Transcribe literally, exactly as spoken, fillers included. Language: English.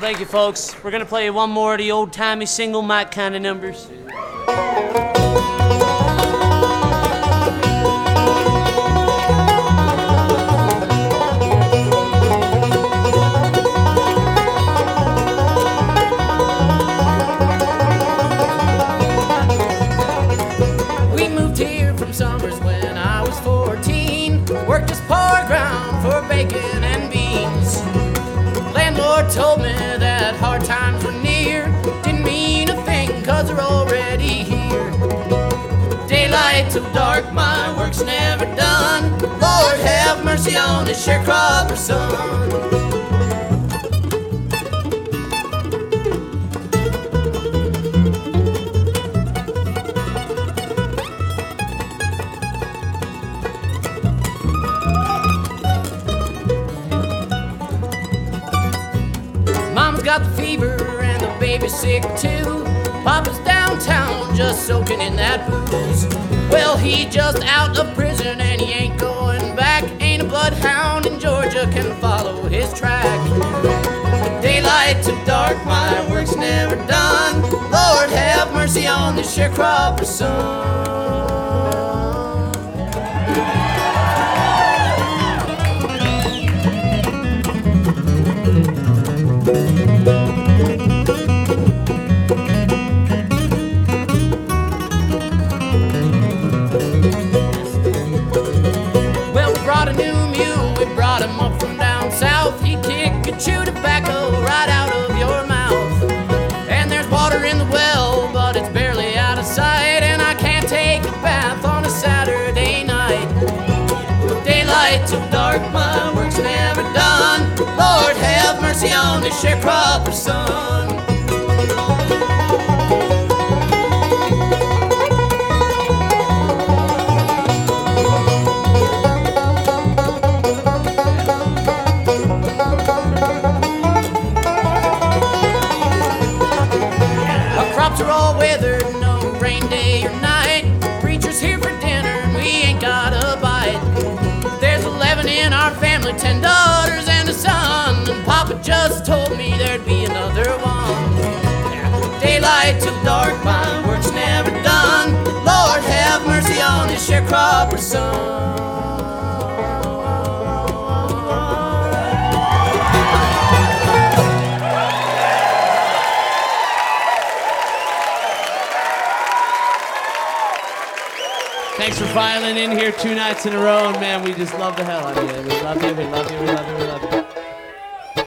thank you, folks. We're gonna play one more of the old-timey single mic kind of numbers. We moved here from Summers when I was fourteen. Worked as poor ground for bacon and beans. Landlord told me that hard times were near. Didn't mean a thing, cause they're already here. Daylight till dark, my work's never done. Lord have mercy on this sharecropper son. Mom's got the fever and the baby's sick too. Papa's downtown just soaking in that booze. Well, he just out of prison and he ain't going back. Ain't a bloodhound in Georgia can follow his track. Daylight to dark, my work's never done. Lord have mercy on this sharecropper son. Well, we brought a new mule, we brought him up from down south. He'd kick and chew tobacco right out of your mouth. And there's water in the well, but it's barely out of sight. And I can't take a bath on a Saturday night. Daylight till dark, my work's never done. Lord have mercy on this sharecropper son. Crops are all weathered, no rain day or night. Preacher's here for dinner and we ain't got a bite. There's eleven in our family, ten daughters and a son. And Papa just told me there'd be another one. Daylight till dark, my work's never done. Lord have mercy on this sharecropper son. Thanks for filing in here two nights in a row, and man, we just love the hell out of you. We love you, we love you, we love you, we love you.